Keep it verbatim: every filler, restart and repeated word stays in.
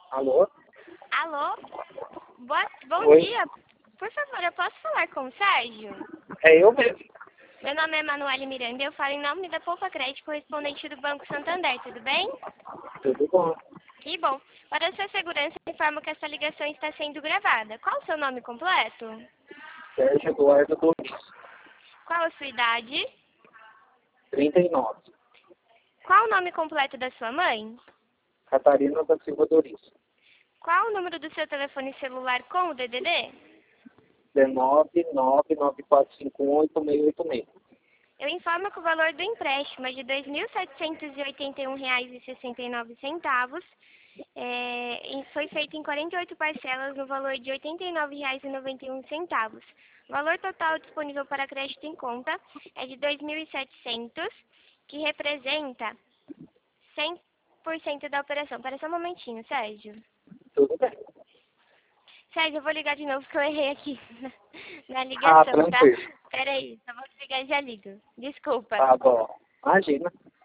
Alô? Alô? Boa, bom Oi. dia. Por favor, eu posso falar com o Sérgio? É eu mesmo. Meu nome é Emanuele Miranda e eu falo em nome da Poupa Crédito, correspondente do Banco Santander, tudo bem? Tudo bom? Que bom. Para sua segurança, eu informo que essa ligação está sendo gravada. Qual o seu nome completo? Sérgio Eduardo Doris, Qual a sua idade? trinta e nove. Qual o nome completo da sua mãe? Catarina da Silva Doris. Qual o número do seu telefone celular com o D D D? dezenove, nove nove quatro cinco um, oito seis oito seis. Eu informo que o valor do empréstimo é de dois mil setecentos e oitenta e um reais e sessenta e nove centavos. É, e foi feito em quarenta e oito parcelas no valor de oitenta e nove reais e noventa e um centavos. O valor total disponível para crédito em conta é de dois mil e setecentos, que representa cem por cento da operação. Espera só um momentinho, Sérgio. Tudo bem. Sérgio, eu vou ligar de novo que eu errei aqui na, na Ah, ligação, tá? tranquilo. Peraí, só vou ligar e já ligo. Desculpa. Tá bom. Imagina.